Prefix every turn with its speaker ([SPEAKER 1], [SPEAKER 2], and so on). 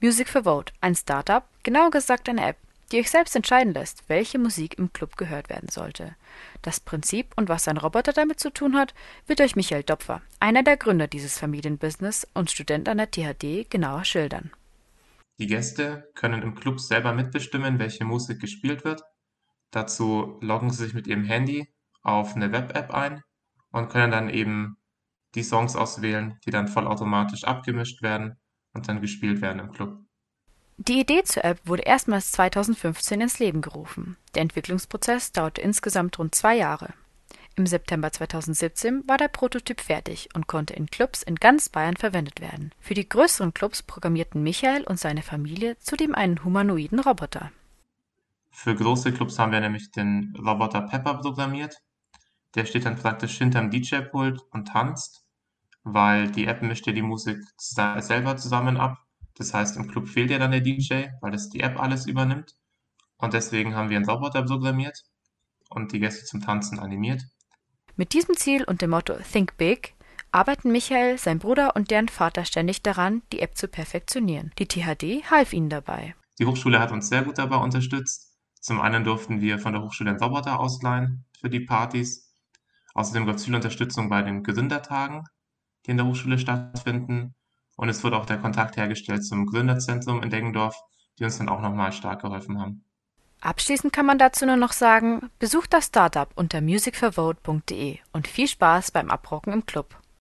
[SPEAKER 1] Music for Vote, ein Startup, genauer gesagt eine App, die euch selbst entscheiden lässt, welche Musik im Club gehört werden sollte. Das Prinzip und was ein Roboter damit zu tun hat, wird euch Michael Dopfer, einer der Gründer dieses Familienbusiness und Student an der THD, genauer schildern.
[SPEAKER 2] Die Gäste können im Club selber mitbestimmen, welche Musik gespielt wird. Dazu loggen sie sich mit ihrem Handy auf eine Web-App ein und können dann eben die Songs auswählen, die dann vollautomatisch abgemischt werden und dann gespielt werden im Club.
[SPEAKER 1] Die Idee zur App wurde erstmals 2015 ins Leben gerufen. Der Entwicklungsprozess dauerte insgesamt rund 2 Jahre. Im September 2017 war der Prototyp fertig und konnte in Clubs in ganz Bayern verwendet werden. Für die größeren Clubs programmierten Michael und seine Familie zudem einen humanoiden Roboter.
[SPEAKER 2] Für große Clubs haben wir nämlich den Roboter Pepper programmiert. Der steht dann praktisch hinterm DJ-Pult und tanzt, weil die App mischt ja die Musik selber zusammen ab. Das heißt, im Club fehlt ja dann der DJ, weil das die App alles übernimmt. Und deswegen haben wir einen Roboter programmiert und die Gäste zum Tanzen animiert.
[SPEAKER 1] Mit diesem Ziel und dem Motto Think Big arbeiten Michael, sein Bruder und deren Vater ständig daran, die App zu perfektionieren. Die THD half ihnen dabei.
[SPEAKER 2] Die Hochschule hat uns sehr gut dabei unterstützt. Zum einen durften wir von der Hochschule einen Roboter ausleihen für die Partys. Außerdem gab es viel Unterstützung bei den Gründertagen, die in der Hochschule stattfinden. Und es wurde auch der Kontakt hergestellt zum Gründerzentrum in Deggendorf, die uns dann auch nochmal stark geholfen haben.
[SPEAKER 1] Abschließend kann man dazu nur noch sagen, besucht das Startup unter musicforvote.de und viel Spaß beim Abrocken im Club.